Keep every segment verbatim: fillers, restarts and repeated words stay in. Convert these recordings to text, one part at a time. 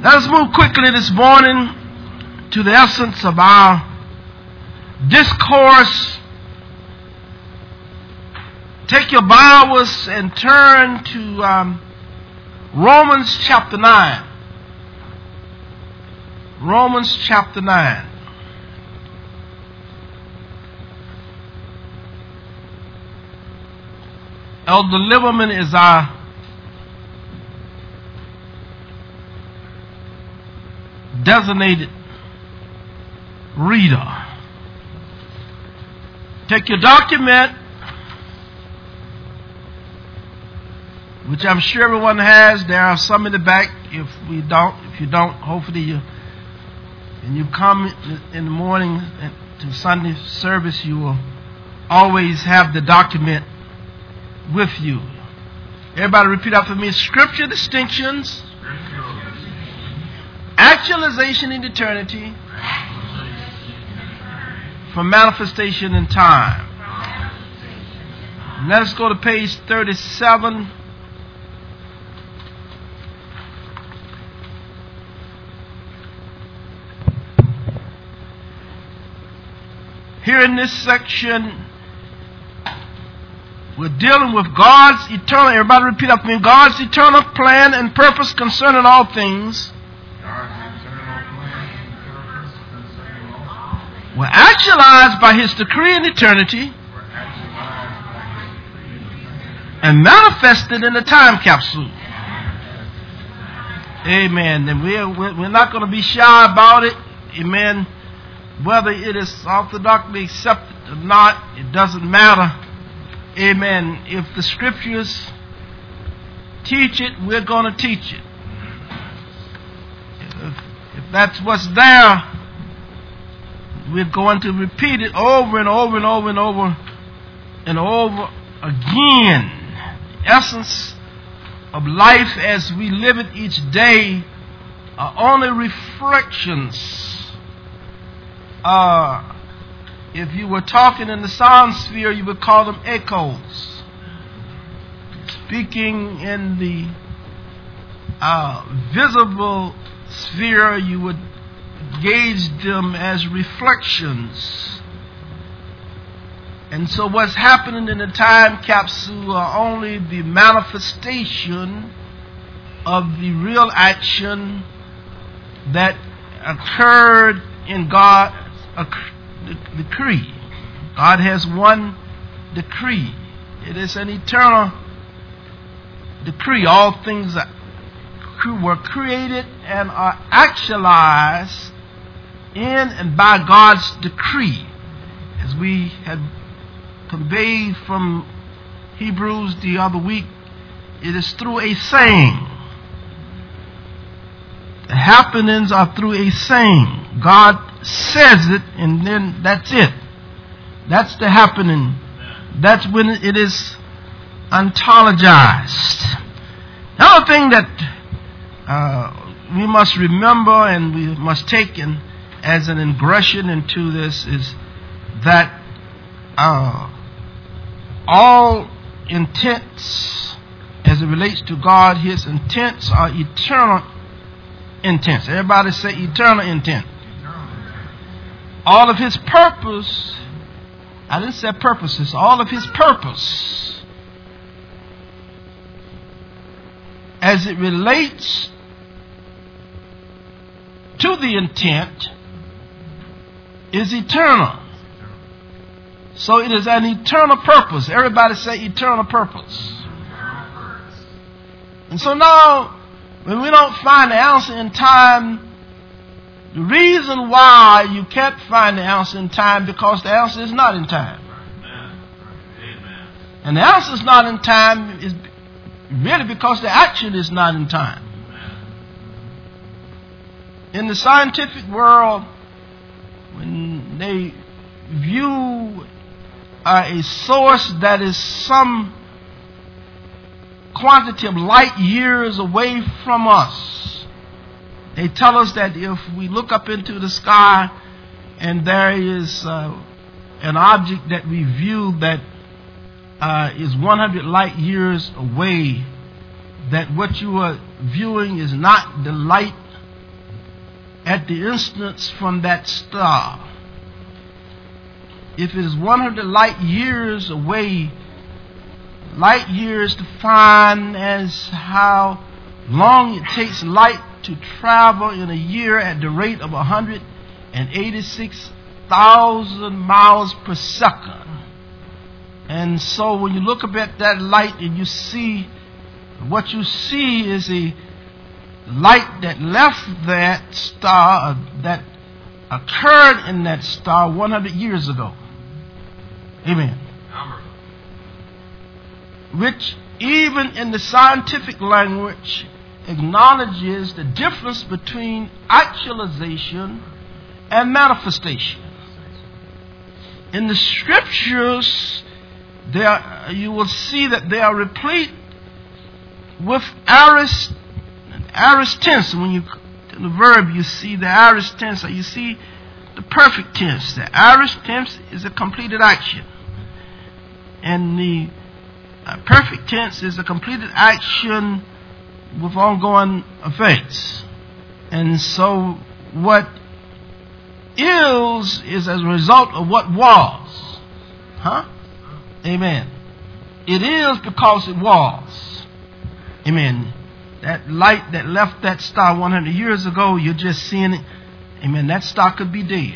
Let us move quickly this morning to the essence of our discourse. Take your Bibles and turn to um, Romans chapter nine. Romans chapter nine. Elder Liverman is our designated reader. Take your document, which I'm sure everyone has. There are some in the back. If we don't, if you don't, hopefully you, and you come in the morning to Sunday service, you will always have the document with you. Everybody repeat after me. Scripture distinctions, actualization in eternity, from manifestation in time. Let us go to page thirty-seven. Here in this section, we're dealing with God's eternal, everybody repeat after me, God's eternal plan and purpose concerning all things were actualized by His decree in eternity and manifested in the time capsule. Amen. And we're, we're not going to be shy about it. Amen. Whether it is orthodoxly accepted or not, it doesn't matter. Amen. If the scriptures teach it, we're going to teach it. If, if that's what's there, we're going to repeat it over and over and over and over and over again. The essence of life as we live it each day are only reflections. Uh, if you were talking in the sound sphere, you would call them echoes. Speaking in the uh, visible sphere, you would gauge them as reflections. And so what's happening in the time capsule are only the manifestation of the real action that occurred in God's decree. God has one decree. It is an eternal decree. All things were created and are actualized in and by God's decree. As we had conveyed from Hebrews the other week, it is through a saying. The happenings are through a saying. God says it, and then that's it. That's the happening. That's when it is ontologized. The other thing that uh, we must remember and we must take in as an ingression into this is that uh, all intents, as it relates to God, His intents are eternal intents. Everybody say eternal intent. All of His purpose, I didn't say purposes, all of His purpose as it relates to the intent is eternal. So it is an eternal purpose. Everybody say eternal purpose. And so now, when we don't find the answer in time, the reason why you can't find the answer in time because the answer is not in time. Amen. And the answer is not in time is really because the action is not in time. Amen. In the scientific world, when they view uh, a source that is some quantity of light years away from us, they tell us that if we look up into the sky and there is uh, an object that we view that uh, is one hundred light years away, that what you are viewing is not the light at the instance from that star. If it is one hundred light years away, light years defined as how long it takes light to travel in a year at the rate of one hundred eighty-six thousand miles per second. And so when you look up at that light and you see, what you see is a light that left that star, that occurred in that star one hundred years ago. Amen. Which even in the scientific language acknowledges the difference between actualization and manifestation. In the scriptures, there you will see that they are replete with aorist, aorist tense. When you in the verb, you see the aorist tense, or you see the perfect tense. The aorist tense is a completed action, and the uh, perfect tense is a completed action with ongoing effects. And so, what is is as a result of what was. Huh? Amen. It is because it was. Amen. That light that left that star one hundred years ago, you're just seeing it. Amen. That star could be dead.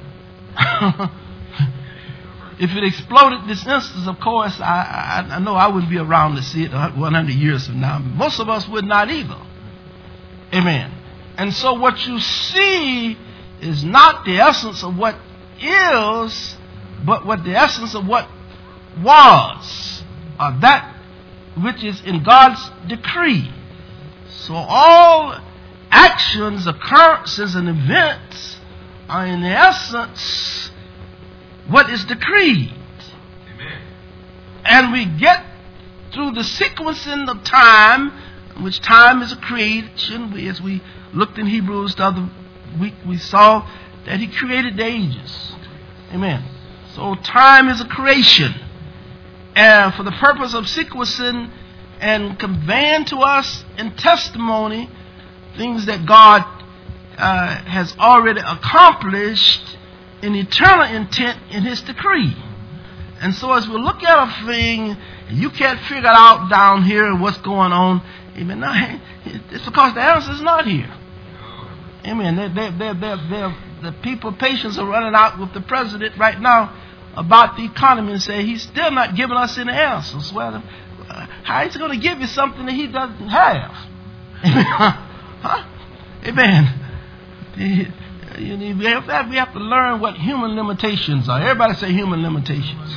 If it exploded this instance, of course, I, I, I know I wouldn't be around to see it one hundred years from now. Most of us would not either. Amen. And so what you see is not the essence of what is, but what the essence of what was, or that which is in God's decree. So all actions, occurrences, and events are in essence what is decreed. Amen. And we get through the sequencing of time, which time is a creation. We, as we looked in Hebrews the other week, we saw that He created the ages. Amen. So time is a creation. And for the purpose of sequencing and conveying to us in testimony things that God uh, has already accomplished in eternal intent in His decree. And so as we look at a thing, you can't figure out down here what's going on. Amen. No, it's because the answer is not here. Amen. They're, they're, they're, they're, they're, the people, patients are running out with the president right now about the economy and say he's still not giving us any answers. Well, uh, how is he going to give you something that he doesn't have? Amen. Huh? Amen. You need, we, have, we have to learn what human limitations are. Everybody say human limitations.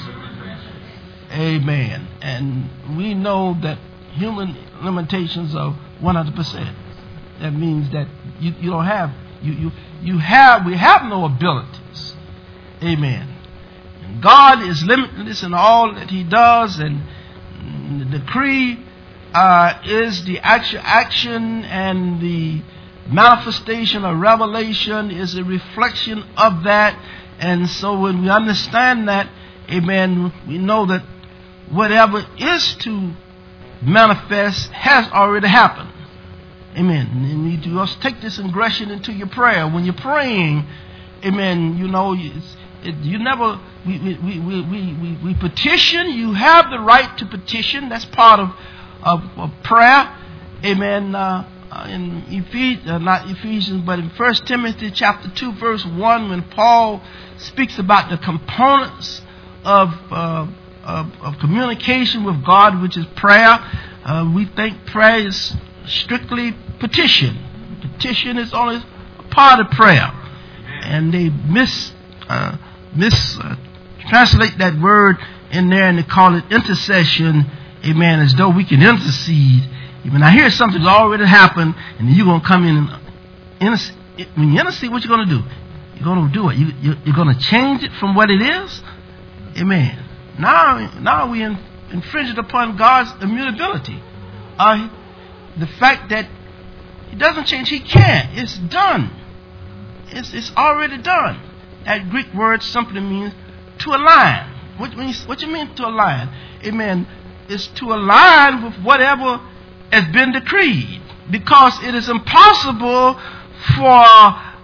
Amen. And we know that human limitations are one hundred percent. That means that you, you don't have, you, you, you have, we have no abilities. Amen. And God is limitless in all that He does, and the decree uh, is the actual action, and the manifestation or revelation is a reflection of that. And so when we understand that, amen, we know that whatever is to manifest has already happened. Amen. And you must take this ingression into your prayer. When you're praying, amen, you know, it's, it, you never, we, we, we, we, we, we petition. You have the right to petition. That's part of, of, of prayer. Amen. Uh, uh, in Ephesians, uh, not Ephesians, but in First Timothy chapter two, verse one, when Paul speaks about the components of, uh, of, of communication with God, which is prayer, uh, we think prayer is strictly petition. Petition is only a part of prayer. And they mis, uh, mis uh, translate that word in there, and they call it intercession, amen, as though we can intercede. Amen. Now here's something that's already happened, and then you're going to come in and intercede. When you intercede, what you're going to do? You're going to do it. You, you, you're going to change it from what it is. Amen. Now, now we in, infringed upon God's immutability. Uh, the fact that He doesn't change, He can't. It's done. It's, it's already done. That Greek word simply means to align. What means? What you mean to align? Amen. It's to align with whatever has been decreed, because it is impossible for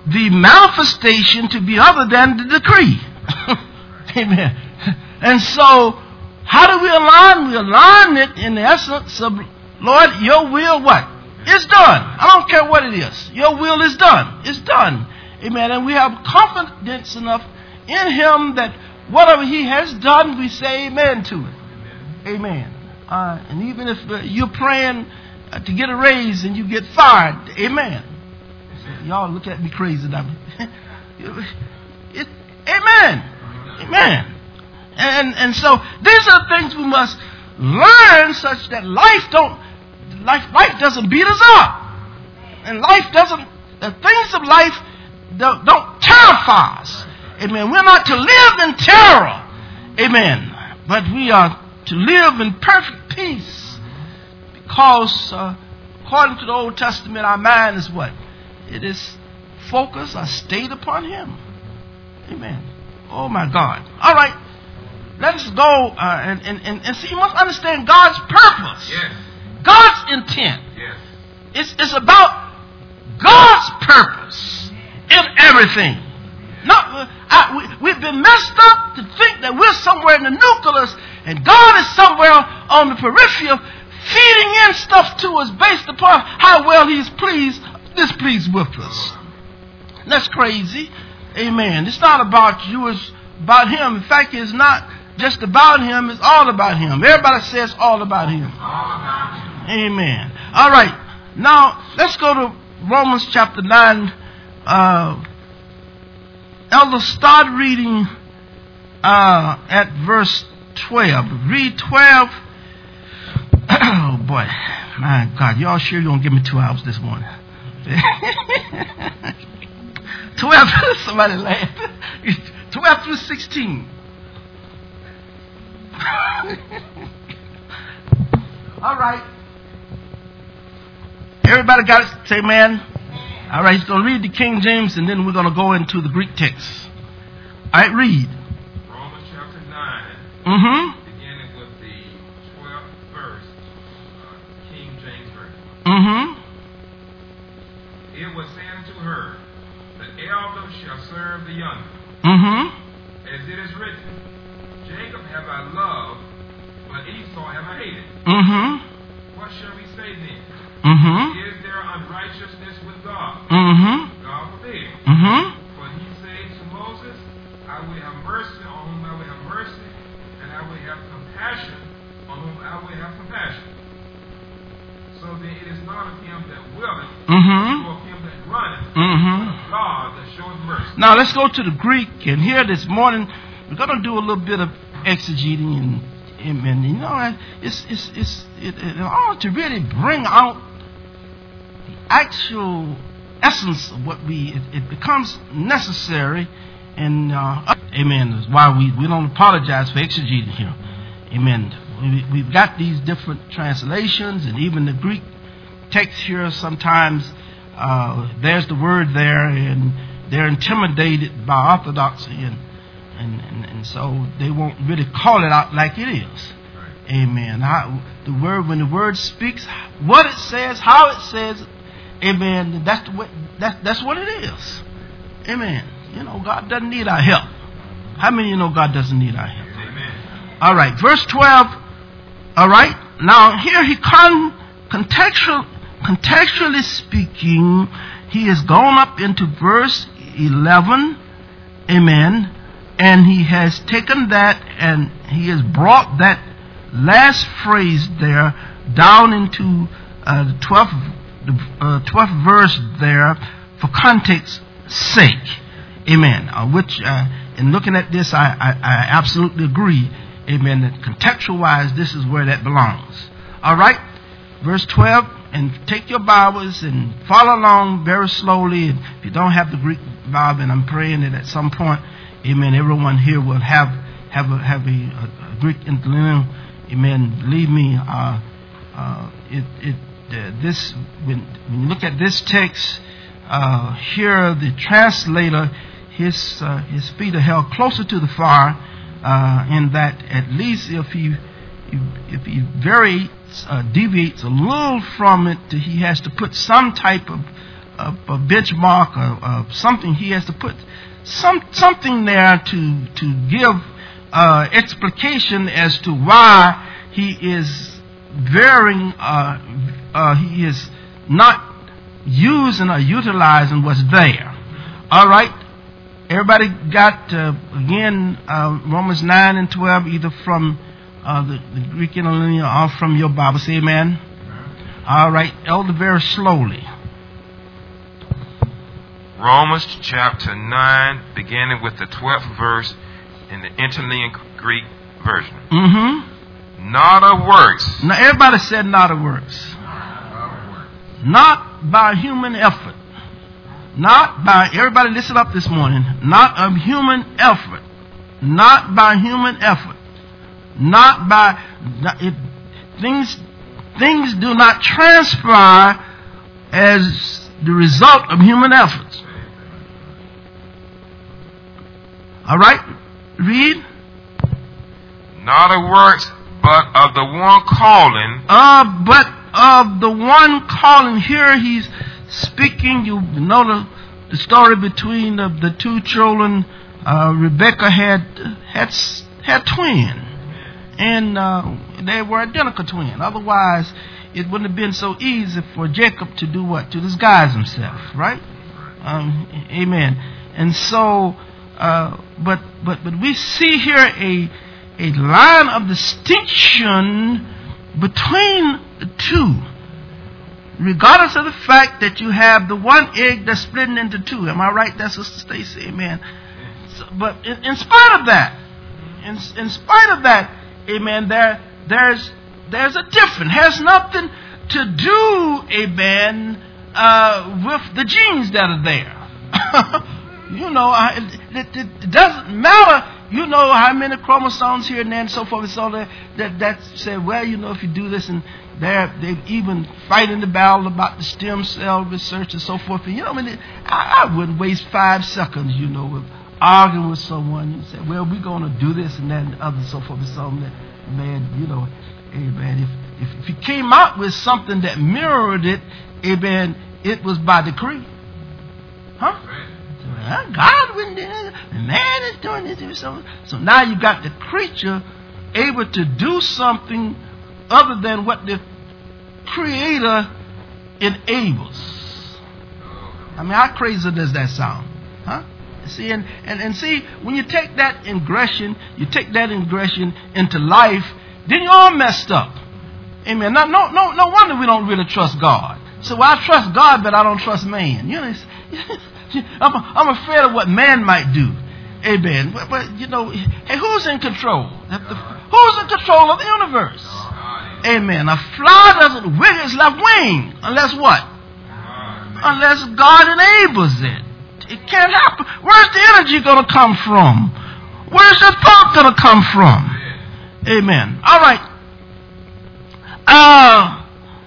the manifestation to be other than the decree. Amen. And so, how do we align? We align it in the essence of, Lord, your will what? It's done. I don't care what it is. Your will is done. It's done. Amen. And we have confidence enough in him that whatever he has done, we say amen to it. Amen. Uh, and even if uh, you're praying uh, to get a raise and you get fired, amen. So y'all look at me crazy now. it, amen. Amen. And and so these are things we must learn, such that life don't life life doesn't beat us up, and life doesn't the things of life don't, don't terrify us. Amen. We're not to live in terror. Amen. But we are to live in perfect peace, because uh, according to the Old Testament, our mind is what? It is focused or stayed upon him. Amen. Oh my God. All right. Let us go uh, and, and, and, and see. You must understand God's purpose. Yes. God's intent. Yes. It's, it's about God's purpose in everything. Not, uh, I, we, we've been messed up to think that we're somewhere in the nucleus and God is somewhere on the peripheral feeding in stuff to us based upon how well he's pleased, displeased with us. That's crazy. Amen. It's not about you, it's about him. In fact, it's not just about him, it's all about him. Everybody says all about him. Amen. All right. Now, let's go to Romans chapter nine. Uh, Elder, start reading uh, at verse twelve. Read twelve. Oh, boy. My God. Y'all sure you're going to give me two hours this morning? twelve. Somebody laughed. twelve through sixteen. All right. Everybody got it? Say amen. All right, he's going to read the King James, and then we're going to go into the Greek text. All right, read. Romans chapter nine, Mm-hmm. beginning with the twelfth verse, uh, King James Version. Mm-hmm. It was said to her, the elder shall serve the younger. Mm-hmm. As it is written, Jacob have I loved, but Esau have I hated. Mm-hmm. What shall we say then? Mm-hmm. Is there unrighteousness with God? Mm-hmm. God forbid. Mm-hmm. For he said to Moses, I will have mercy on whom I will have mercy, and I will have compassion on whom I will have compassion. So then it is not of him that willeth, Mm-hmm. nor of him that runneth, Mm-hmm. but of God that showeth mercy. Now let's go to the Greek, and here this morning we're going to do a little bit of exegeting, and, and, and you know, it's it's it's it, it, in order to really bring out the actual essence of what we it, it becomes necessary, and uh, amen. That's why we we don't apologize for exegeting here, amen. We, we've got these different translations, and even the Greek text here sometimes uh, there's the word there, and they're intimidated by orthodoxy, and and, and and so they won't really call it out like it is. Amen. How, the word, when the word speaks, what it says, how it says, amen. That's the way, that, that's what it is. Amen. You know, God doesn't need our help. How many of you know God doesn't need our help? Amen. All right, verse twelve. All right. Now here he con contextual, contextually speaking, he has gone up into verse eleven. Amen. And he has taken that and he has brought that last phrase there down into uh, the twelfth, uh, twelfth verse there for context sake. Amen. Uh, which, uh, in looking at this, I, I, I absolutely agree. Amen. That contextual-wise, this is where that belongs. All right. Verse twelve. And take your Bibles and follow along very slowly. And if you don't have the Greek Bible, and I'm praying that at some point, amen, everyone here will have have a, have a, a, a Greek interlinear. Amen. Believe me, uh, uh, it, it, uh, this, when, when you look at this text, uh, here the translator, his, uh, his feet are held closer to the fire, uh, in that at least if he, if he varies, uh, deviates a little from it, he has to put some type of, a, a benchmark or, or something he has to put some something there to to give uh, explication as to why he is varying. Uh, uh, he is not using or utilizing what's there. All right. Everybody got, uh, again, uh, Romans nine and twelve, either from uh, the, the Greek interlinear or from your Bible. Say amen. Amen. All right. Elder, very slowly. Romans chapter nine, beginning with the twelfth verse in the interlinear Greek version. Mm-hmm. Not of works. Now, everybody said not of works. Not of works. Not by human effort. Not by, everybody listen up this morning, not of human effort. Not by human effort. Not by, it, things, things do not transpire as the result of human efforts. All right? Read. Not of works, but of the one calling. Uh, but of the one calling. Here he's speaking. You know the, the story between the, the two children. Uh, Rebecca had had had twin, and uh, they were identical twin. Otherwise, it wouldn't have been so easy for Jacob to do what? To disguise himself, right? Um, amen. And so, uh, but but but we see here a a line of distinction between the two, regardless of the fact that you have the one egg that's splitting into two. Am I right there, Sister Stacy? Amen. So, but in, in spite of that, in, in spite of that, amen, there there's there's a difference. Has nothing to do, amen, uh, with the genes that are there. you know, I, it, it, it doesn't matter. You know how many chromosomes here and there and so forth and so on that, that, that say, well, you know, if you do this, and they're, they're even fighting the battle about the stem cell research and so forth. And, you know, I mean, I, I wouldn't waste five seconds, you know, with arguing with someone. You say, well, we're going to do this and that and other so forth and so on. That, man, you know, hey, man, if, if, if you came out with something that mirrored it, hey, man, it was by decree. Huh? God wouldn't do it. The man is doing this. So, so now you got the creature able to do something other than what the Creator enables. I mean, how crazy does that sound? Huh? See, and, and, and see, when you take that ingression, you take that ingression into life, then you're all messed up. Amen. No, no, no, no wonder we don't really trust God. So well, I trust God, but I don't trust man. You know, I'm, I'm afraid of what man might do. Amen. But, but you know, hey, who's in control? Who's in control of the universe? Amen. A fly doesn't wiggle its left wing unless what? Unless God enables it. It can't happen. Where's the energy going to come from? Where's the thought going to come from? Amen. All right. Uh,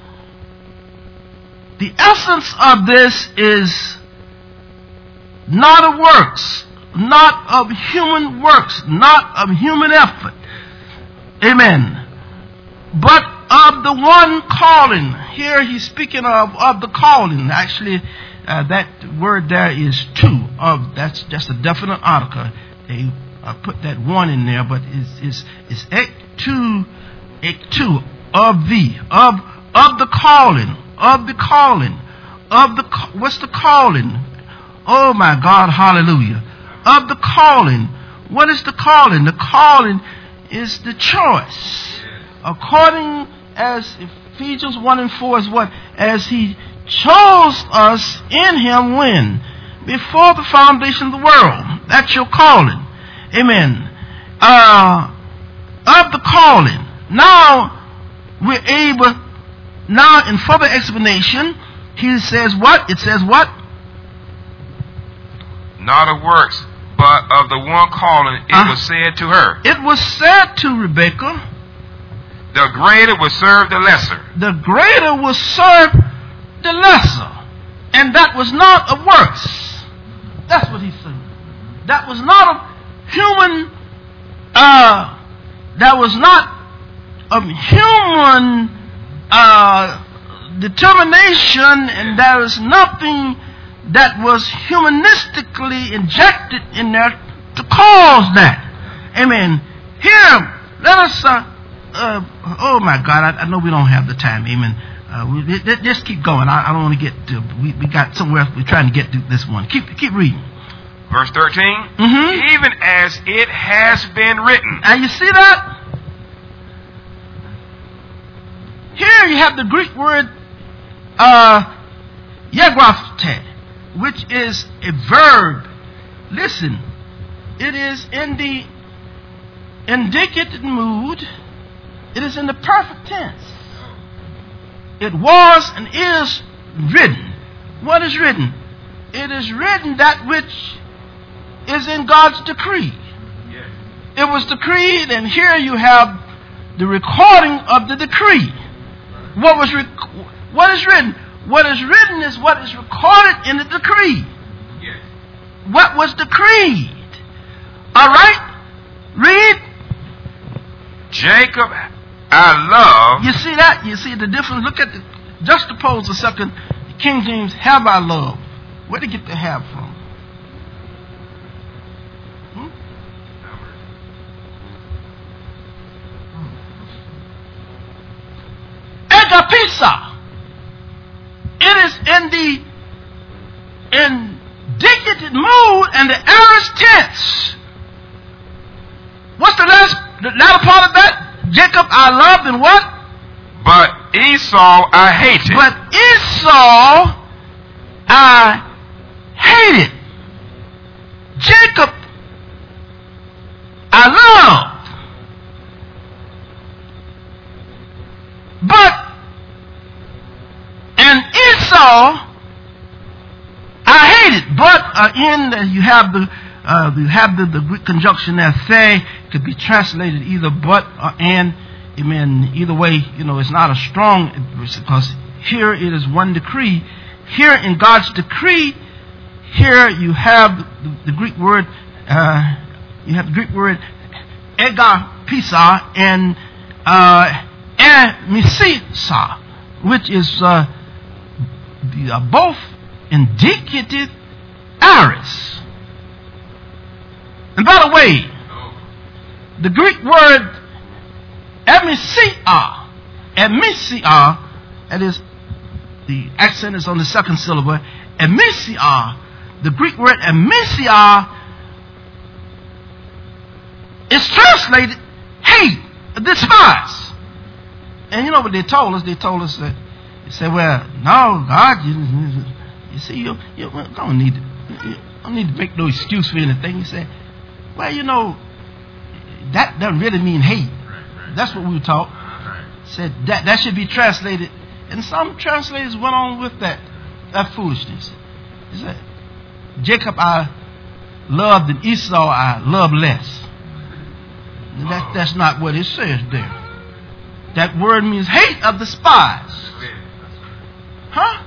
the essence of this is not of works, not of human works, not of human effort. Amen. But of the one calling. Here he's speaking of, of the calling. Actually, uh, that word there is two. Of that's just a definite article. They uh, put that one in there, but it's it's it's ek two, ek two of the of of the calling of the calling of the what's the calling? Oh my God, hallelujah! Of the calling. What is the calling? The calling is the choice. According as Ephesians one and four is what? As he chose us in him when? Before the foundation of the world. That's your calling. Amen. Uh, of the calling. Now we're able, now in further explanation, he says what? It says what? Not of works, but of the one calling, it uh, was said to her. It was said to Rebekah. The greater will serve the lesser. The greater will serve the lesser. And that was not of works. That's what he said. That was not of human, uh, that was not of human uh, determination, and there is nothing that was humanistically injected in there to cause that. Amen. Here, let us, uh, uh, oh my God, I, I know we don't have the time. Amen. Uh, we, we, just keep going. I, I don't want to get to, we, we got somewhere we're trying to get to this one. Keep, keep reading. Verse thirteen. Mm-hmm. Even as it has been written. And you see that? Here you have the Greek word uh, "yegraphe," which is a verb. Listen, it is in the indicative mood. It is in the perfect tense. It was and is written. What is written? It is written that which is in God's decree. Yes. It was decreed, and here you have the recording of the decree. What was rec- what is written? What is written is what is recorded in the decree. Yes. What was decreed? All right, read. Jacob I love. You see that? You see the difference? Look at the juxtapose the second King James. Have I love? Where did you get the have from? Hmm? Agapisa. It is in the indicative mood and the aorist tense. What's the last, the latter part of that? Jacob I loved and what? But Esau I hated. But Esau I hated. Jacob I loved. But and Esau I hated. But uh, in uh, you have the uh, you have the, the Greek conjunction there. Say could be translated either but or and. Amen. Either way, you know, it's not a strong, because here it is one decree. Here in God's decree, here you have the, the Greek word, uh, you have the Greek word egapisa and uh, emisisa, which is uh, the, uh, both indicative aorist. And by the way, the Greek word Emisia, emisia, that is, the accent is on the second syllable. Emisia, the Greek word emisia, is translated hate, despise. And you know what they told us? They told us that, they said, well, no, God, you, you see, you, you don't need to, you don't need to make no excuse for anything. He said, well, you know, that doesn't really mean hate. That's what we were taught. Said that that should be translated, and some translators went on with that that foolishness. He said, Jacob I loved and Esau I loved less. And that, that's not what it says there. That word means hate of the spies. Huh?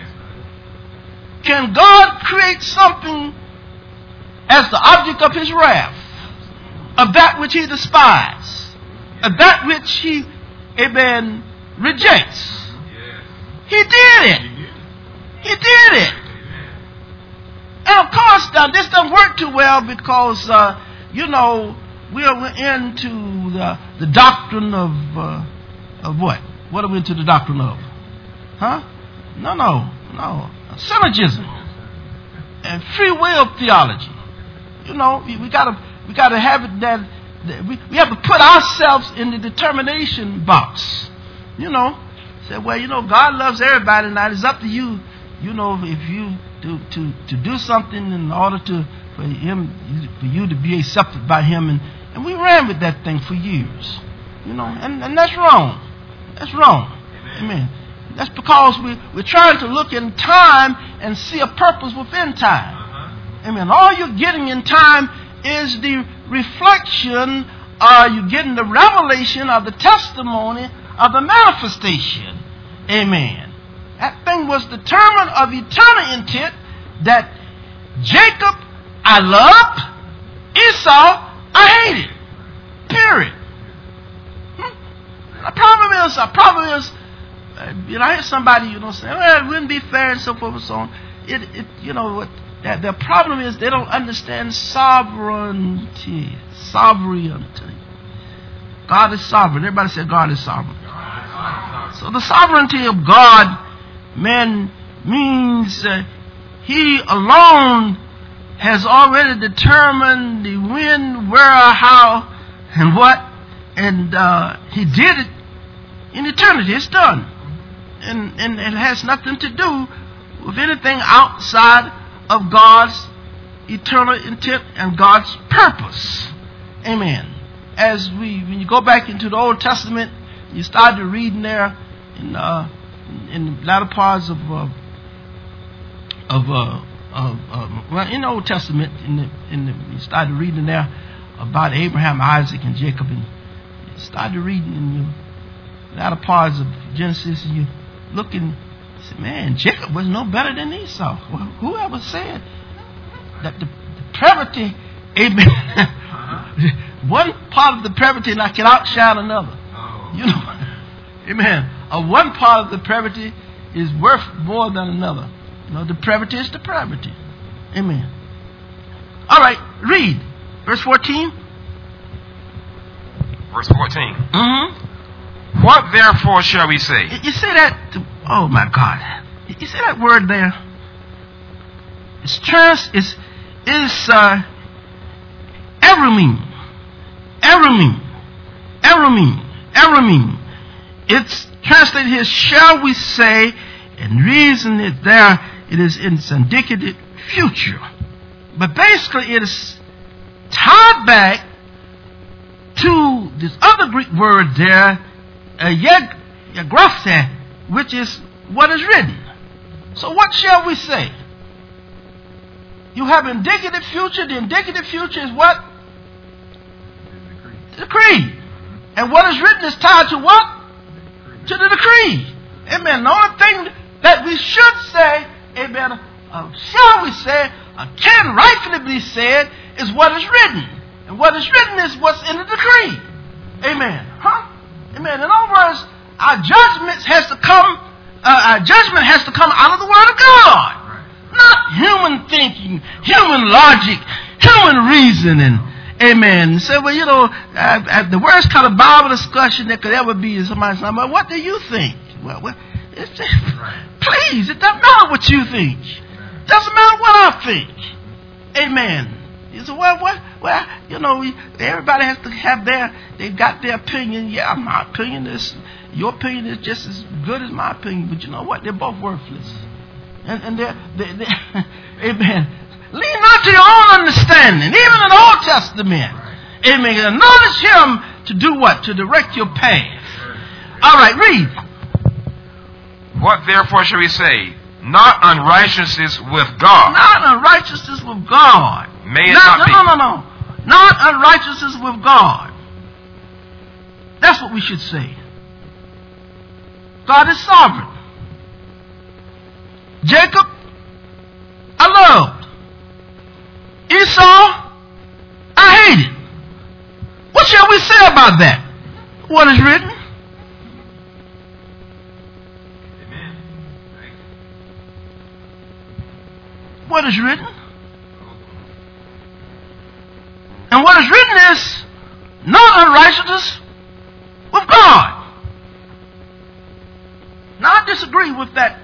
Can God create something as the object of his wrath, of that which he despises? That which he, amen, rejects. Yes. He did it. He did it. And of course, now this doesn't work too well because, uh, you know, we are into the, the doctrine of, uh, of what? What are we into the doctrine of? Huh? No, no, no. Syllogism and free will theology. You know, we, we gotta, we gotta have it that. We, we have to put ourselves in the determination box. You know, say, well, you know, God loves everybody, and it's up to you. You know, if you to to to do something in order to for him for you to be accepted by him, and, and we ran with that thing for years. You know, and, and that's wrong. That's wrong. Amen. Amen. That's because we we're trying to look in time and see a purpose within time. Uh-huh. Amen. All you're getting in time is the reflection, or you're getting the revelation of the testimony of the manifestation. Amen. That thing was determined of eternal intent that Jacob I loved, Esau I hated. Period. Hmm? The problem is, the problem is, uh, you know, I hear somebody, you know, say, well, it wouldn't be fair and so forth and so on. It, it you know, what that the problem is they don't understand sovereignty. Sovereignty. God is sovereign. Everybody say God is sovereign. God is sovereign. So the sovereignty of God, man, means uh, He alone has already determined the when, where, how, and what, and uh, He did it in eternity. It's done, and and it has nothing to do with anything outside of God's eternal intent and God's purpose. Amen. As we, when you go back into the Old Testament, you start to reading there in uh, in the latter parts of uh, of uh, of uh, well, in the Old Testament, in the in the you started reading there about Abraham, Isaac, and Jacob, and you started reading in the latter parts of Genesis, and you look and you say, man, Jacob was no better than Esau. Well, whoever said that the, the pravity, amen. One part of the pravity now can outshine another. Oh. You know, amen. Uh, one part of the pravity is worth more than another. You know, the pravity is the pravity. Amen. All right, read verse fourteen. Verse fourteen. Mm-hmm. What therefore shall we say? You see that? To, oh my God! You see that word there? It's trans. It's is uh, Eramim. Eramim, Eramim, Eramim. It's translated here, shall we say, and reason it there, it is in its indicative future. But basically it is tied back to this other Greek word there, uh, yeg, yegraphe, which is what is written. So what shall we say? You have indicative future. The indicative future is what? The decree. And what is written is tied to what? To the decree. Amen. The only thing that we should say, amen, uh, shall we say, uh, can rightfully be said, is what is written. And what is written is what's in the decree. Amen. Huh? Amen. In other words, our judgment has to come, uh, our judgment has to come out of the Word of God. Not human thinking, human logic, human reasoning. Amen. So, well, you know, uh, uh, the worst kind of Bible discussion that could ever be is somebody saying, well, what do you think? Well, well it's just, please, it doesn't matter what you think. It doesn't matter what I think. Amen. You say, well, what? Well, you know, everybody has to have their, they've got their opinion. Yeah, my opinion is, your opinion is just as good as my opinion. But you know what? They're both worthless. And, and they're, they're, they're amen. Lean not to your own understanding, even in the Old Testament. Amen. Acknowledge Him to do what? To direct your path. All right, read. What therefore shall we say? Not unrighteousness with God. Not unrighteousness with God. May it not, not no, be. no, no, no. Not unrighteousness with God. That's what we should say. God is sovereign. Jacob, I loved. Esau, I hated. What shall we say about that? What is written? Amen. What is written? And what is written is not unrighteousness with God. Now I disagree with that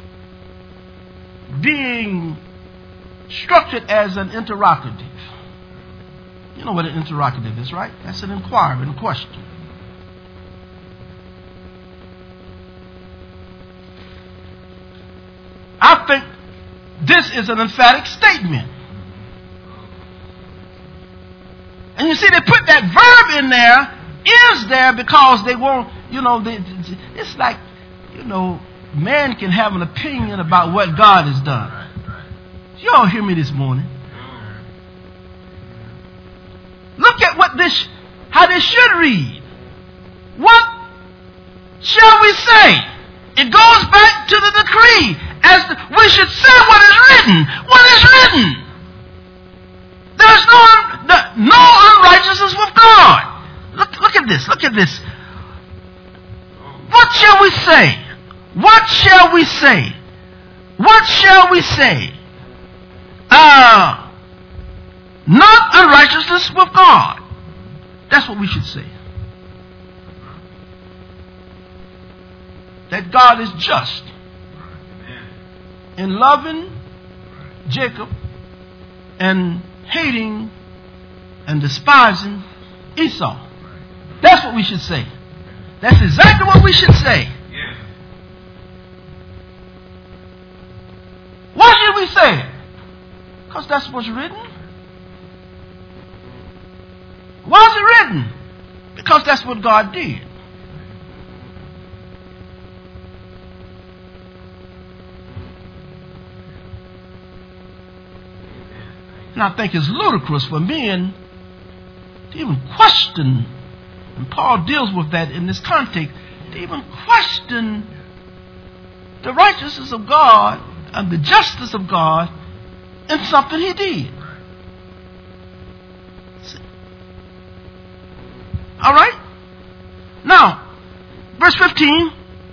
being structured as an interrogative. You know what an interrogative is, right? That's an inquiry and a question. I think this is an emphatic statement. And you see, they put that verb in there, is there, because they want, you know, they, it's like, you know, man can have an opinion about what God has done. You all hear me this morning? Look at what this, how this should read. What shall we say? It goes back to the decree, as the, we should say what is written. What is written? There's no the, no unrighteousness with God. Look, look at this. Look at this. What shall we say? What shall we say? What shall we say? Uh, not unrighteousness with God. That's what we should say. That God is just in loving Jacob and hating and despising Esau. That's what we should say. That's exactly what we should say. Why should we say it? Because that's what's written. Why is it written? Because that's what God did. And I think it's ludicrous for men to even question, and Paul deals with that in this context, to even question the righteousness of God and the justice of God in something he did. All right? Now, verse fifteen.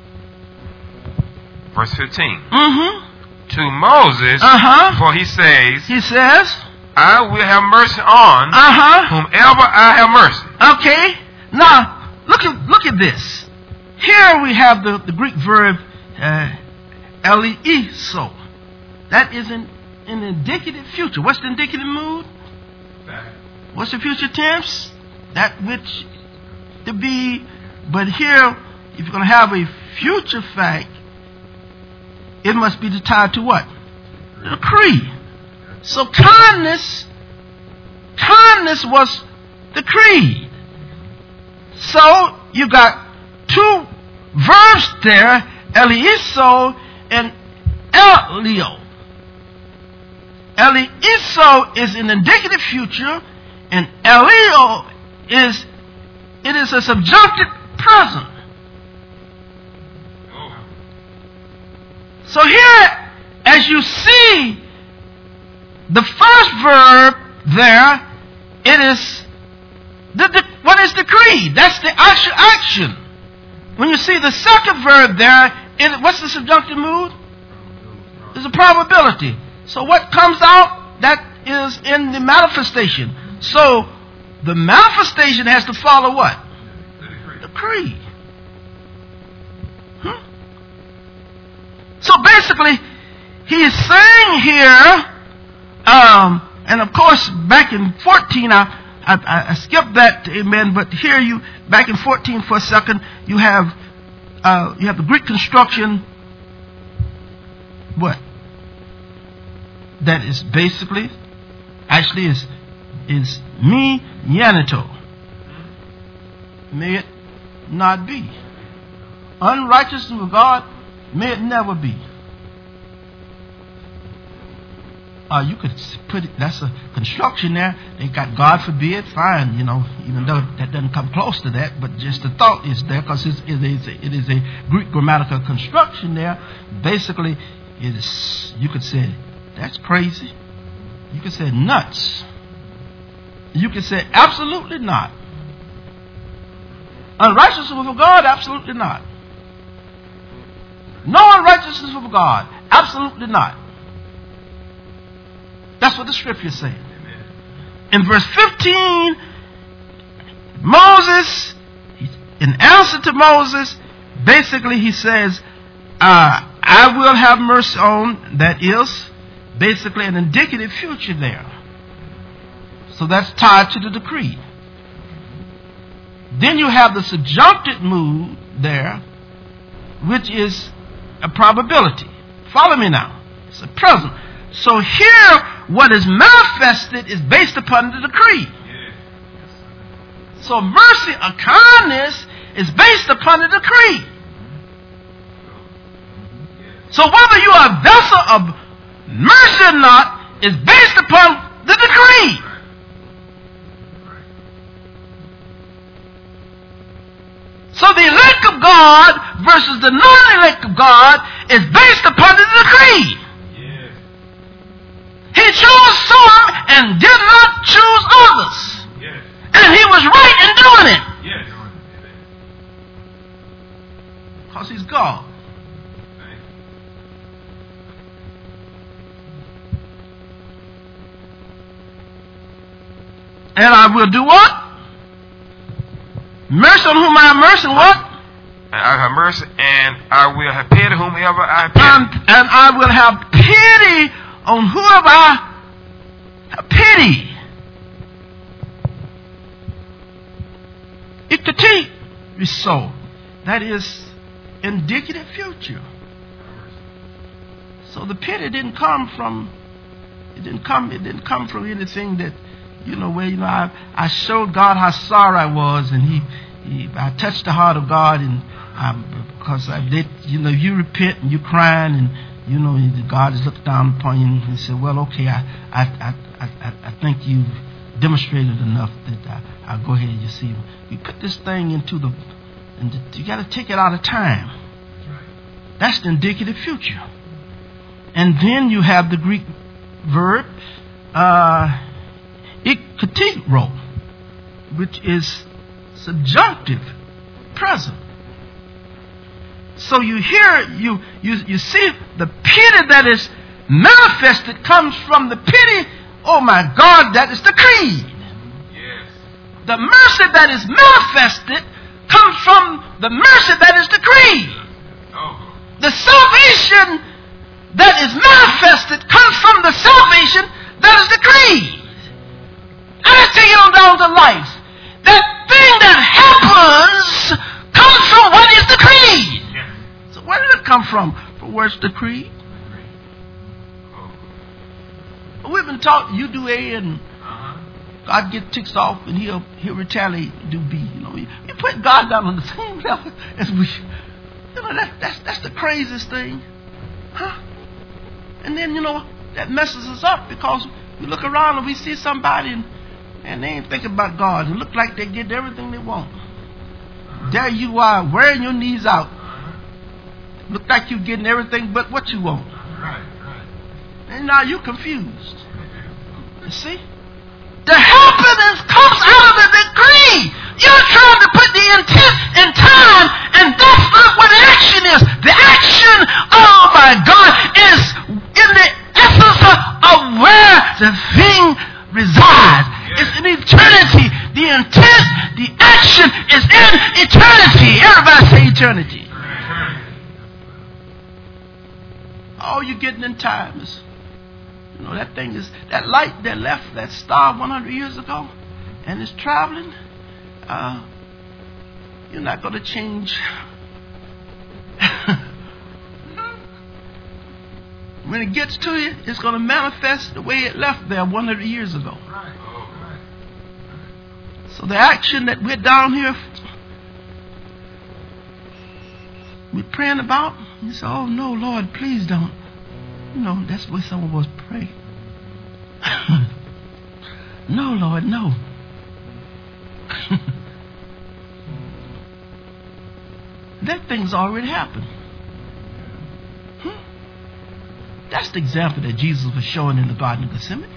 Verse fifteen. Mm-hmm. To Moses, uh-huh. for he says, he says, I will have mercy on uh-huh. whomever I have mercy. Okay. Now, look at look at this. Here we have the, the Greek verb uh, elieso. That is an, an indicative future. What's the indicative mood? What's the future tense? That which to be. But here, if you're going to have a future fact, it must be tied to what? The decree. So kindness, kindness was the creed. So you got two verbs there, elieso and elio. Elieso is an indicative future, and elio is it is a subjunctive present. So here, as you see, the first verb there, it is the, the what is decreed? That's the actual action. When you see the second verb there, it, what's the subjunctive mood? It's a probability. So what comes out, that is in the manifestation. So the manifestation has to follow what? The decree. Hmm? So basically, he is saying here, um, and of course, back in fourteen, I, I, I skipped that, amen. But here, you back in fourteen for a second, you have uh, you have the Greek construction. What? That is basically, actually, is is me yanito. May it not be. Unrighteousness of God, may it never be. Uh, you could put it, that's a construction there. They got God forbid, fine, you know, even though that doesn't come close to that, but just the thought is there because it is, it is a Greek grammatical construction there. Basically, it is, you could say, that's crazy. You could say nuts. You could say absolutely not. Unrighteousness of God, absolutely not. No unrighteousness of God, absolutely not. That's what the scripture is saying. Amen. In verse fifteen, Moses, in answer to Moses, basically he says, uh, I will have mercy on, that is basically an indicative future there. So that's tied to the decree. Then you have the subjunctive mood there, which is a probability. Follow me now. It's a present. So here, what is manifested is based upon the decree. So mercy or kindness is based upon the decree. So whether you are a vessel of mercy or not is based upon the decree. So the elect of God versus the non-elect of God is based upon the decree. Yes. He chose some and did not choose others. Yes. And he was right in doing it. Yes. Because he's God. And I will do what? Mercy on whom I have mercy, and what? And I have mercy, and I will have pity whomever I have pity. And, and I will have pity on whoever I have pity. Ikati so. That is indicative future. So the pity didn't come from it didn't come it didn't come from anything that, you know, where, you know, I, I showed God how sorry I was, and he, he I touched the heart of God, and um, because I did, you know, you repent and you crying, and, you know, God is looking down upon you, and he said, well, okay, I I I I, I think you've demonstrated enough that I, I'll go ahead and you see. You put this thing into the, and the, you got to take it out of time. That's the indicative future. And then you have the Greek verb, uh, ikatero, which is subjunctive, present. So you hear, you, you, you see the pity that is manifested comes from the pity, oh my God, that is the creed. Yes. The mercy that is manifested comes from the mercy that is the creed. Oh. The salvation that is manifested comes from the salvation that is the creed. I just take it on down to life. That thing that happens comes from what is the creed. Yes. So where did it come from? From where's the creed? Oh. We've been taught you do A and Uh-huh. God get ticks off and he'll he'll retaliate, do B. You know, you, you put God down on the same level as we. You know, that that's that's the craziest thing, huh? And then, you know, that messes us up, because we look around and we see somebody and, and they ain't thinking about God. It look like they get everything they want. Uh-huh. There you are, wearing your knees out. Uh-huh. Look like you're getting everything but what you want. Right, right. And now you're confused. You see? The happiness comes out of the decree. You're trying to put the intent in time, and that's not what action is. The action, oh my God, is in the essence of where the thing resides. Yes. It's in eternity. The intent, the action is in eternity. Everybody say eternity. Eternity. All you're getting in time is, you know, that thing is, that light that left that star one hundred years ago and is traveling, uh, you're not going to change. When it gets to you, it's going to manifest the way it left there one hundred years ago. Right. Oh, right. So the action that we're down here, we're praying about, you say, oh no, Lord, please don't. You know, that's where some of us pray. No, Lord, no. That thing's already happened. Hmm? That's the example that Jesus was showing in the Garden of Gethsemane.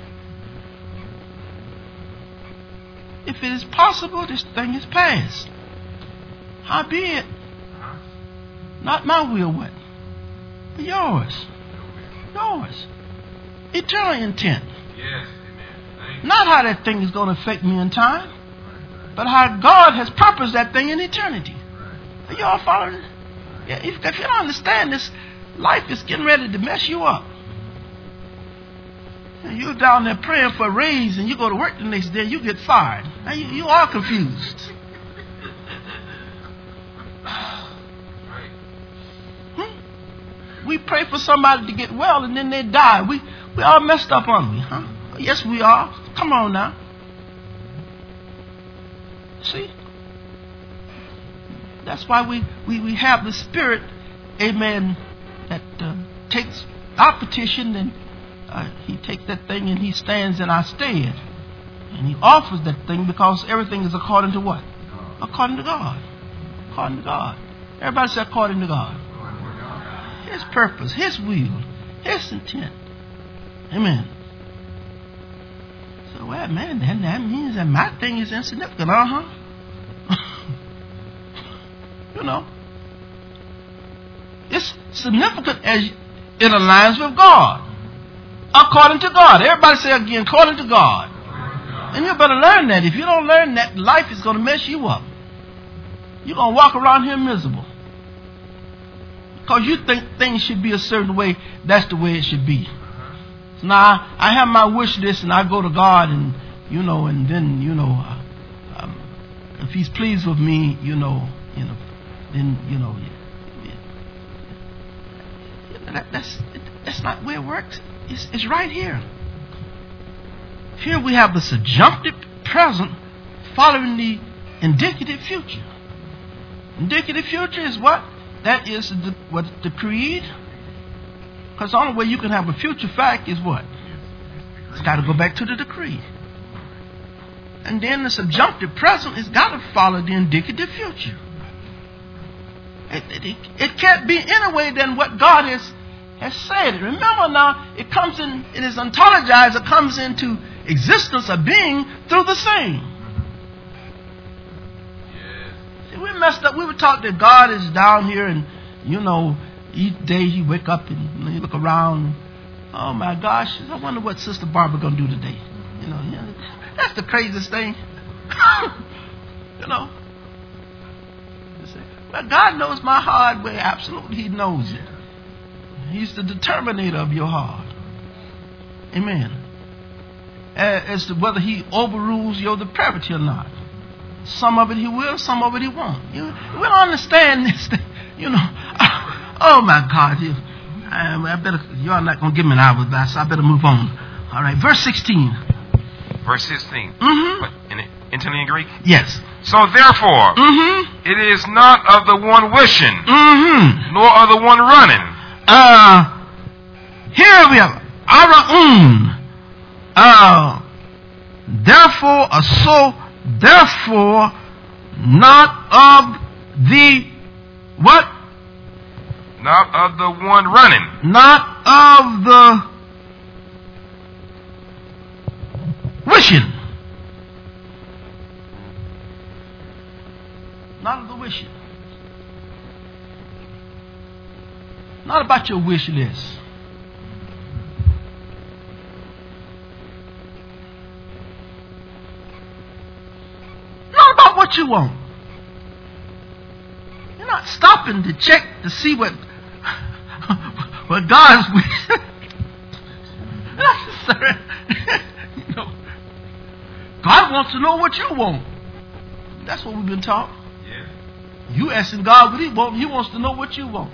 If it is possible, this thing is past. Howbeit, not my will, what? But yours. Yours. Eternal intent. Yes, amen. Not how that thing is going to affect me in time, but how God has purposed that thing in eternity. Are you all following? Yeah, if, if you don't understand this, life is getting ready to mess you up. And you're down there praying for a raise, and you go to work the next day, you get fired. Now you, you are confused. We pray for somebody to get well and then they die. We we all messed up, aren't we? Huh? Yes, we are. Come on now. See? That's why we, we, we have the Spirit, amen, that uh, takes our petition, and uh, He takes that thing and He stands in our stead. And He offers that thing because everything is according to what? According to God. According to God. Everybody say according to God. His purpose, His will, His intent. Amen. So, well, man, that, that means that my thing is insignificant, uh-huh. You know. It's significant as it aligns with God. According to God. Everybody say again, according to God. And you better learn that. If you don't learn that, life is going to mess you up. You're going to walk around here miserable. Because you think things should be a certain way, that's the way it should be. So now, I have my wish list and I go to God and, you know, and then, you know, uh, um, if He's pleased with me, you know, you know, then, you know, yeah, yeah. That, that's, that's not where it works. It's, it's right here. Here we have the subjunctive present following the indicative future. Indicative future is what? That is the, what the creed. Because the only way you can have a future fact is what? It's got to go back to the decree. And then the subjunctive present has got to follow the indicative future. It, it, it can't be any way than what God has, has said. Remember now, it comes in, it is ontologized, it comes into existence or being through the same. See, we messed up. We were taught that God is down here and, you know, each day he wake up and you, know, you look around. Oh my gosh, I wonder what Sister Barbara gonna do today. You know, you know that's the craziest thing. You know. Well, God knows my heart. Well, absolutely, He knows it. He's the determinator of your heart. Amen. As to whether He overrules your depravity or not. Some of it He will, some of it He won't. You, we don't understand this thing. You know. Oh my God. You, I, I better. You are not going to give me an hour, so I better move on. All right. Verse sixteen. Verse sixteen. Mm-hmm. What, in Italian Greek? Yes. So therefore, mm-hmm. it is not of the one wishing, mm-hmm. nor of the one running. Uh, here we have Araun. Uh, therefore, uh, so therefore, not of the what? Not of the one running. Not of the wishing. Not of the wishing. Not about your wish list. Not about what you want. You're not stopping to check to see what what God's wish. You know, God wants to know what you want. That's what we've been taught. Yeah. You asking God what He wants. He wants to know what you want.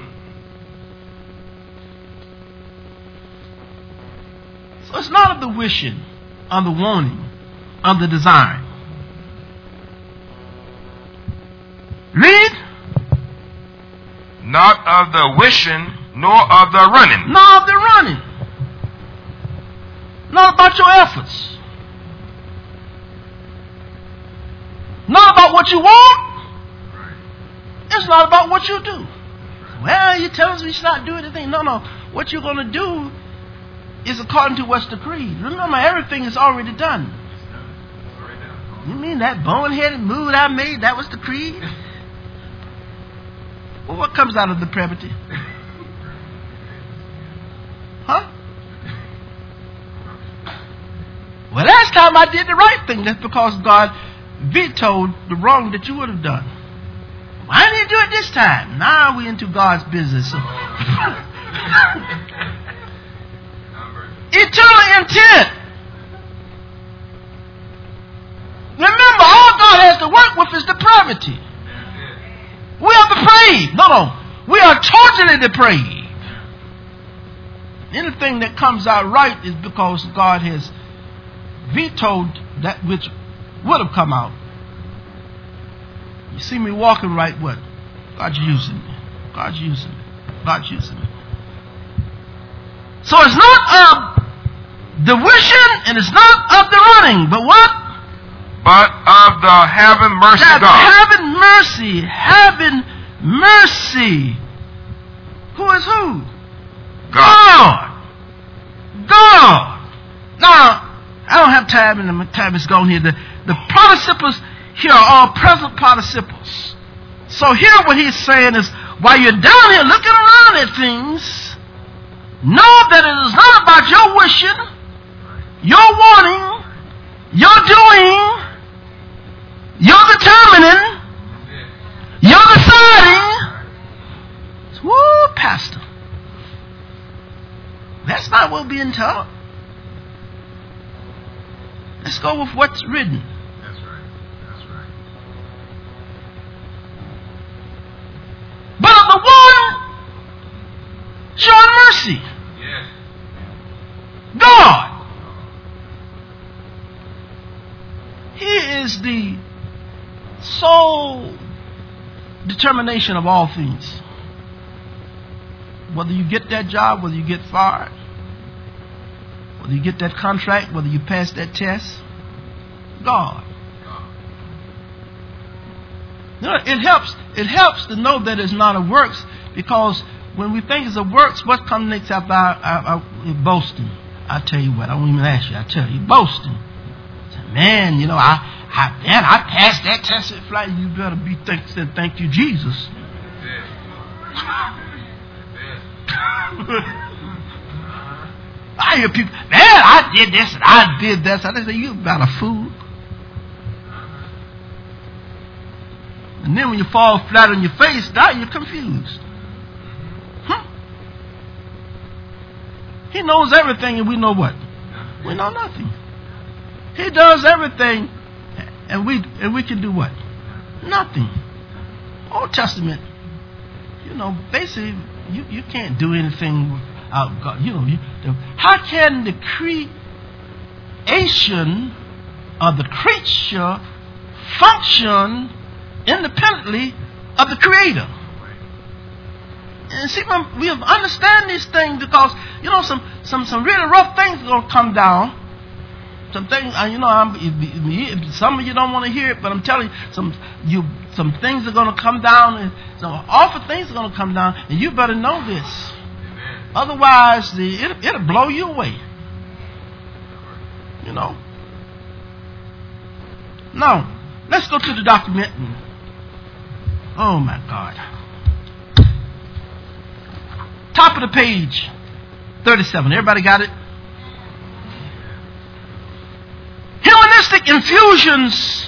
So it's not of the wishing, of the wanting, of the desiring. Read. Not of the wishing, nor of the running. Not of the running. Not about your efforts. Not about what you want. It's not about what you do. Well, you tell us we should not do anything. No, no. What you're going to do is according to what's decreed. Remember, everything is already done. You mean that boneheaded move I made, that was decreed? Well, what comes out of depravity? Huh? Well, last time I did the right thing. That's because God vetoed the wrong that you would have done. Why didn't you do it this time? Now we're into God's business. So. Eternal intent. Remember, all God has to work with is depravity. We are depraved. No, no. We are totally depraved. Anything that comes out right is because God has vetoed that which would have come out. You see me walking right, what? God's using me. God's using me. God's using me. So it's not of the wishing and it's not of the running, but what? But of the having mercy That God. Having mercy. Having mercy. Who is who? God. God. God. Now, I don't have time, and the time is gone here. The, the participles here are all present participles. So here what he's saying is, while you're down here looking around at things, know that it is not about your wishing, your wanting, you're doing, you're determining, you're deciding. Woo, Pastor. That's not what we're being taught. Let's go with what's written. That's right. That's right. But of the one showing mercy. Yes. God. He is the sole determination of all things. Whether you get that job, whether you get fired, whether you get that contract, whether you pass that test, God. You know, it helps. It helps to know that it's not of works, because when we think it's of works, what comes next after our, our, our boasting? I tell you what. I won't even ask you. I tell you, boasting. Say, man, you know, I, I, man, I passed that test at flight. You better be thankful. Thank you, Jesus. I hear people, man, I did this and I did that. So they say, you about a fool. And then when you fall flat on your face, now you're confused. Huh? He knows everything and we know what? We know nothing. He does everything and we and we can do what? Nothing. Old Testament, you know, basically, you, you can't do anything without God. You know, you, the, how can the creation of the creature function independently of the Creator? And see, we have understand these things because, you know, some some some really rough things are gonna come down. Some things, you know, I'm, some of you don't want to hear it, but I'm telling you, some you some things are going to come down, and some awful things are going to come down, and you better know this. Amen. Otherwise, the, it, it'll blow you away. You know. Now, let's go to the document. Oh my God. Top of the page, thirty-seven. Everybody got it? Humanistic infusions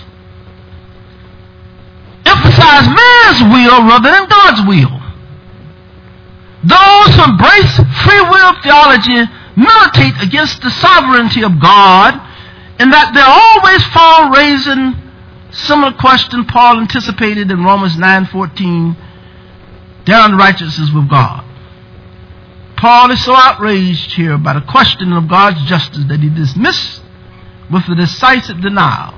emphasize man's will rather than God's will. Those who embrace free will theology militate against the sovereignty of God, in that they're always found raising similar question Paul anticipated in Romans nine fourteen, their unrighteousness with God. Paul is so outraged here by the question of God's justice that he dismissed with a decisive denial.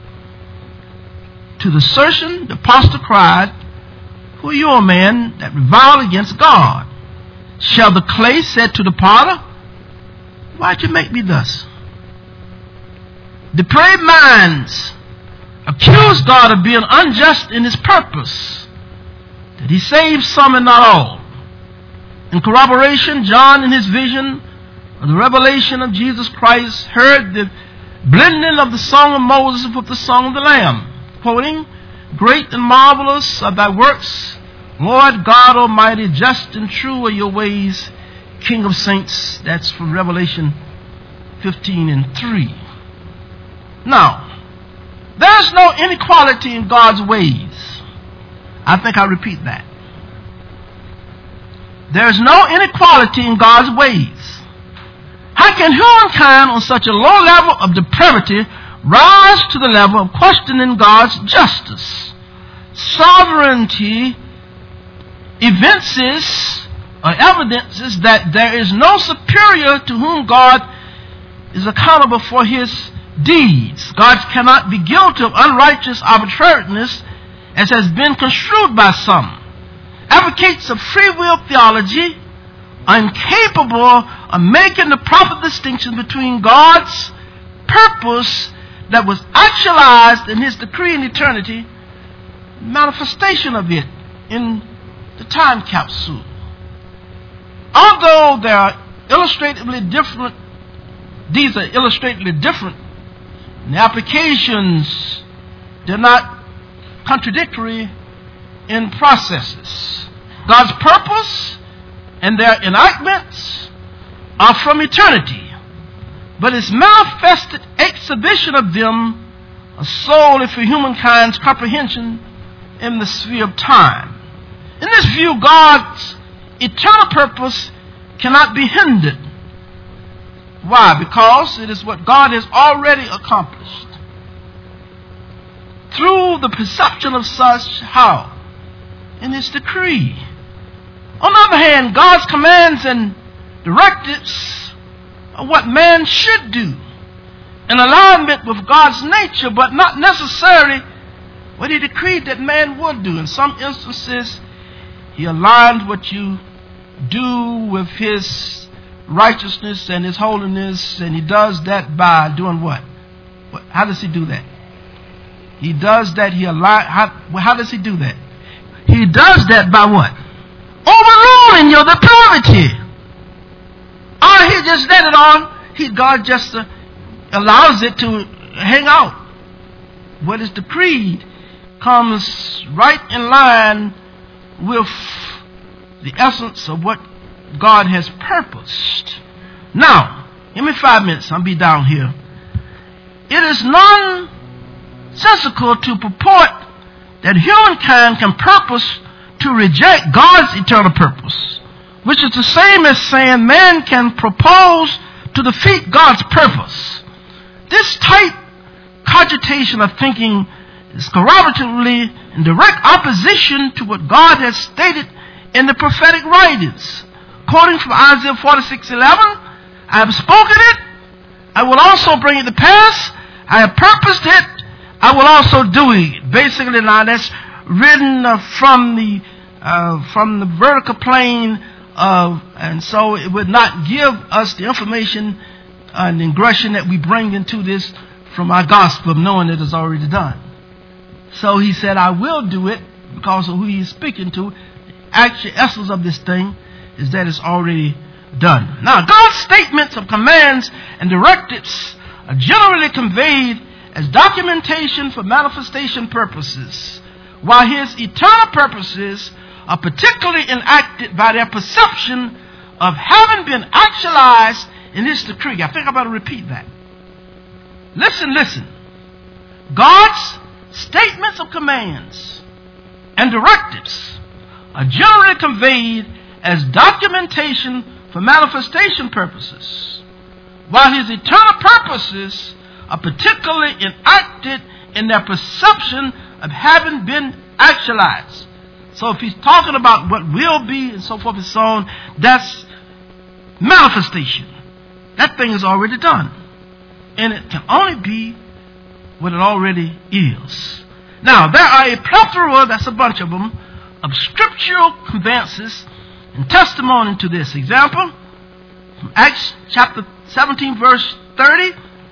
To the assertion, the apostle cried, "Who are you, O man, that revile against God? Shall the clay say to the potter, why'd you make me thus?" Depraved minds accuse God of being unjust in his purpose, that he saves some and not all. In corroboration, John, in his vision of the revelation of Jesus Christ, heard the blending of the song of Moses with the song of the Lamb, quoting, "Great and marvelous are thy works, Lord God Almighty, just and true are your ways, King of saints." That's from Revelation fifteen and three. Now, there's no inequality in God's ways. I think I'll repeat that. There's no inequality in God's ways. How can humankind on such a low level of depravity rise to the level of questioning God's justice? Sovereignty evinces or evidences that there is no superior to whom God is accountable for his deeds. God cannot be guilty of unrighteous arbitrariness, as has been construed by some. Advocates of free will theology are incapable of making the proper distinction between God's purpose that was actualized in his decree in eternity, manifestation of it in the time capsule. Although they are illustratively different, these are illustratively different, and the applications, they're not contradictory in processes. God's purpose and their enactments are from eternity, but its manifested ex- exhibition of them solely for humankind's comprehension in the sphere of time. In this view, God's eternal purpose cannot be hindered. Why? Because it is what God has already accomplished. Through the perception of such, how? In His decree. On the other hand, God's commands and directives are what man should do, in alignment with God's nature, but not necessarily what He decreed that man would do. In some instances, He aligned what you do with His righteousness and His holiness, and He does that by doing what? what how does He do that? He does that, He align, how, how does He do that? He does that by what? Overruling your depravity. Or He just let it on. He, God just uh, allows it to hang out. What is decreed comes right in line with the essence of what God has purposed. Now, give me five minutes. I'll be down here. It is nonsensical to purport that humankind can purpose to reject God's eternal purpose, which is the same as saying man can propose to defeat God's purpose. This type cogitation of thinking is corroboratively in direct opposition to what God has stated in the prophetic writings. Quoting from Isaiah forty-six eleven, I have spoken it, I will also bring it to pass, I have purposed it, I will also do it. Basically, now that's written uh, from the uh, from the vertical plane of, and so it would not give us the information and ingression that we bring into this from our gospel of knowing it is already done. So he said, I will do it because of who he's speaking to. Actual essence of this thing is that it's already done. Now, God's statements of commands and directives are generally conveyed as documentation for manifestation purposes, while His eternal purposes are particularly enacted by their perception of having been actualized in His decree. I think I better repeat that. Listen, listen. God's statements of commands and directives are generally conveyed as documentation for manifestation purposes, while His eternal purposes are particularly enacted in their perception of having been actualized. So if He's talking about what will be and so forth and so on, that's manifestation. That thing is already done. And it can only be what it already is. Now, there are a plethora, that's a bunch of them, of scriptural conveyances and testimony to this. Example, from Acts chapter seventeen, verse thirty,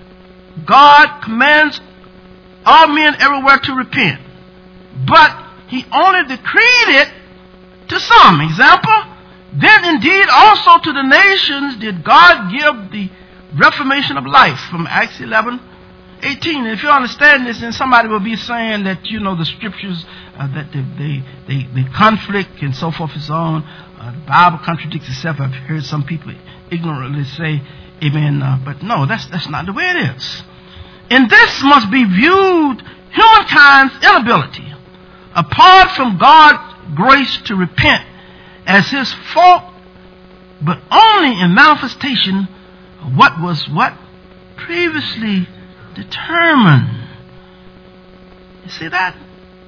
God commands all men everywhere to repent, but He only decreed it to some. Example, then indeed also to the nations did God give the reformation of life, from Acts eleven eighteen. And if you understand this, then somebody will be saying that, you know, the scriptures, uh, that they, they, they, they conflict and so forth and so on. Uh, the Bible contradicts itself. I've heard some people ignorantly say, amen. Uh, but no, that's, that's not the way it is. And this must be viewed humankind's inability, apart from God's grace to repent, as His fault, but only in manifestation of what was what? Previously determined. You see that?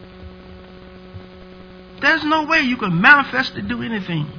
There's no way you can manifest to do anything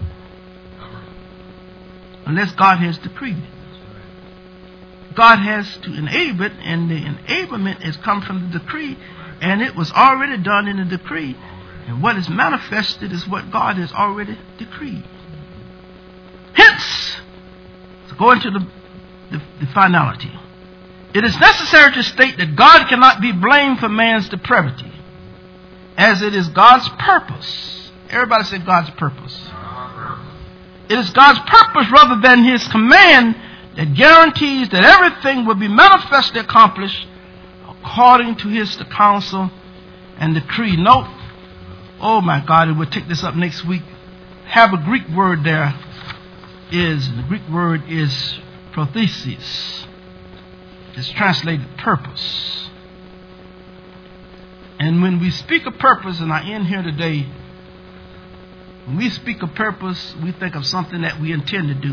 unless God has decreed it. God has to enable it, and the enablement has come from the decree, and it was already done in the decree. And what is manifested is what God has already decreed. Hence, to go into the, the, the finality, it is necessary to state that God cannot be blamed for man's depravity, as it is God's purpose. Everybody say God's purpose. It is God's purpose rather than His command that guarantees that everything will be manifestly accomplished according to His counsel and decree. Note, oh my God, we'll take this up next week. Have a Greek word there. Is the Greek word is prothesis. is translated purpose. And when we speak of purpose, and I end here today, when we speak of purpose, we think of something that we intend to do.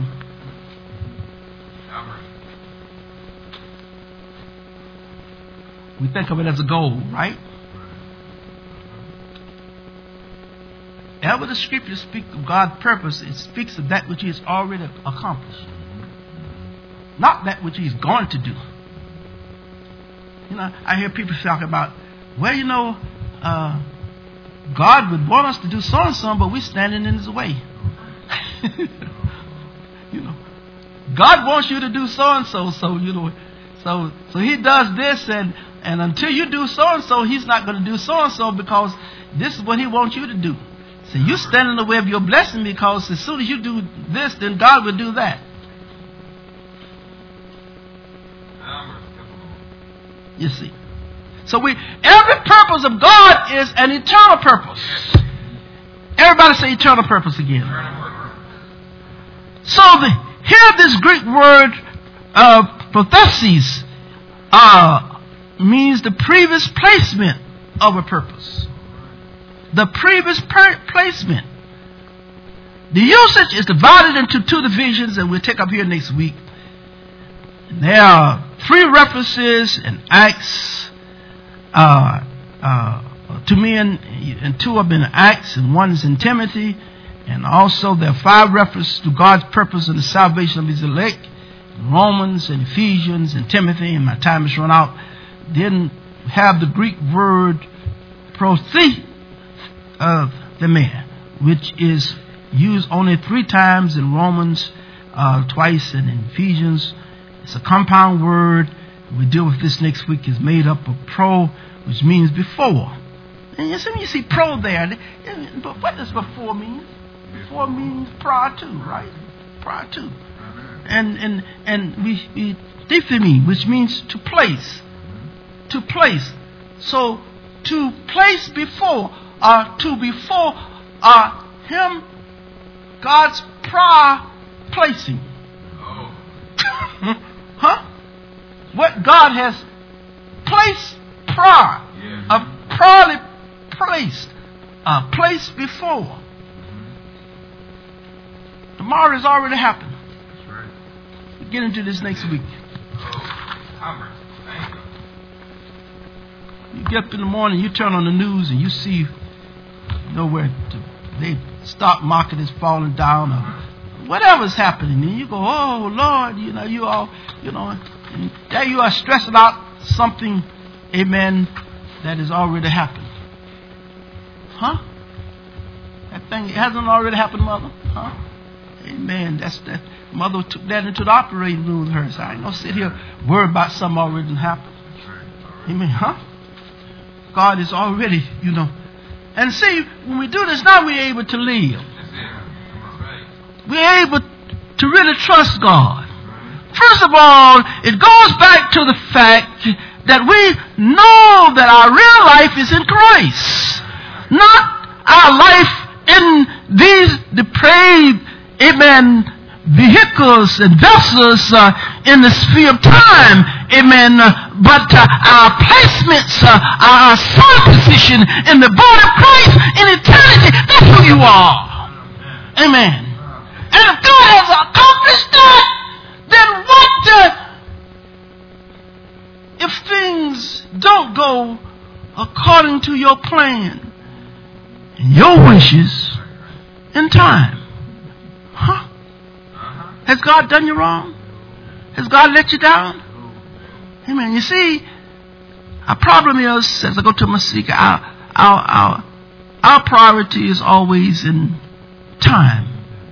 We think of it as a goal, right? Ever the scriptures speak of God's purpose, it speaks of that which He has already accomplished, not that which He's going to do. You know, I hear people talk about, well, you know, uh, God would want us to do so and so, but we're standing in His way. You know, God wants you to do so and so, so you know, so so He does this, and and until you do so and so, He's not going to do so and so because this is what He wants you to do. So you stand in the way of your blessing because as soon as you do this, then God will do that. You see. So we every purpose of God is an eternal purpose. Everybody say eternal purpose again. So the, here this Greek word uh, prothesis uh, means the previous placement of a purpose. The previous per- placement. The usage is divided into two divisions, and we'll take up here next week. There are three references in Acts uh, uh, to men, and two have been in Acts, and one is in Timothy. And also there are five references to God's purpose in the salvation of His elect in Romans and Ephesians and Timothy, and my time has run out. Then have the Greek word prothe of the man, which is used only three times in Romans, uh, twice, and in Ephesians. It's a compound word. We deal with this next week. It's made up of pro, which means before. And you see, you see pro there. But what does before mean? Before means prior to, right? Prior to. And and and we, we dithemi, which means to place. To place. So to place before, uh, to before uh, Him, God's prior placing. Oh. Huh? What God has placed prior, Yeah. uh, priorly placed, uh, placed before. Mm-hmm. Tomorrow has already happened. That's right. We'll get into this next week. Oh, Albert, thank you. You get up in the morning, you turn on the news, and you see, you know, where the, they stock market is falling down, or whatever's happening, and you go, oh Lord, you know, you all, you know, and there you are stressing out something, amen, that has already happened. Huh? That thing, it hasn't already happened, Mother? Huh? Amen. That's that. Mother took that into the operating room with her. So I ain't gonna sit here worried about something already happened. Amen. Huh? God is already, you know. And see, when we do this now, we're able to live. We're able to really trust God. First of all, it goes back to the fact that we know that our real life is in Christ. Not our life in these depraved, amen, vehicles and vessels uh, in the sphere of time, amen, uh, but uh, our placements, uh, our soul position in the body of Christ in eternity, that's who you are. Amen. And if God has accomplished that, then what uh, if things don't go according to your plan and your wishes in time? Huh? Has God done you wrong? Has God let you down? Amen. You see, our problem is, as I go to my seeker, our, our, our, our priority is always in time.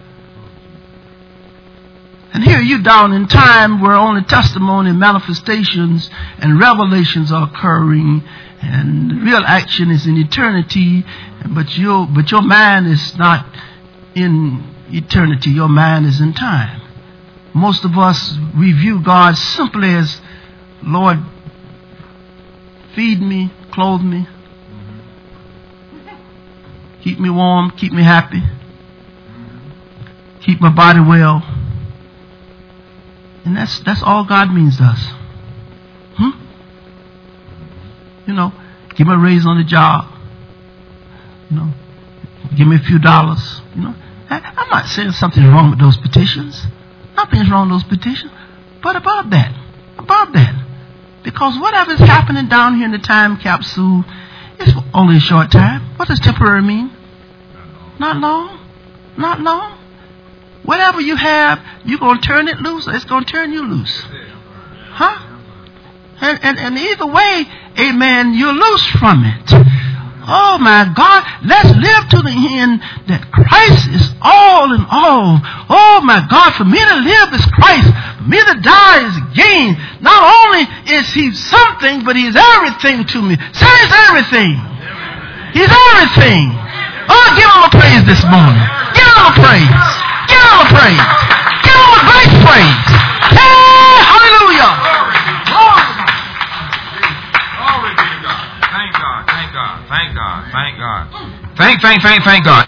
And here you down in time where only testimony, manifestations, and revelations are occurring, and real action is in eternity, but your, but your mind is not in eternity. Your mind is in time. Most of us review God simply as, Lord, feed me, clothe me, keep me warm, keep me happy, keep my body well. And that's that's all God means to us. You know, give me a raise on the job. You know, give me a few dollars. You know, I, I'm not saying something's wrong with those petitions. Nothing's wrong with those petitions. But about that, about that, because whatever's happening down here in the time capsule is only a short time. What does temporary mean? Not long. Not long. Whatever you have, you're going to turn it loose, or it's going to turn you loose. Huh? And, and, and either way, amen, you're loose from it. Oh my God, let's live to the end that Christ is all in all. Oh my God, for me to live is Christ. For me to die is gain. Not only is he something, but he's everything to me. Say he's everything. He's everything. Oh, give him a praise this morning. Give him a praise. Give him a praise. Give him a great praise. Hey, hallelujah. Thank God, thank God, thank God, thank God. Thank, thank, thank, thank God.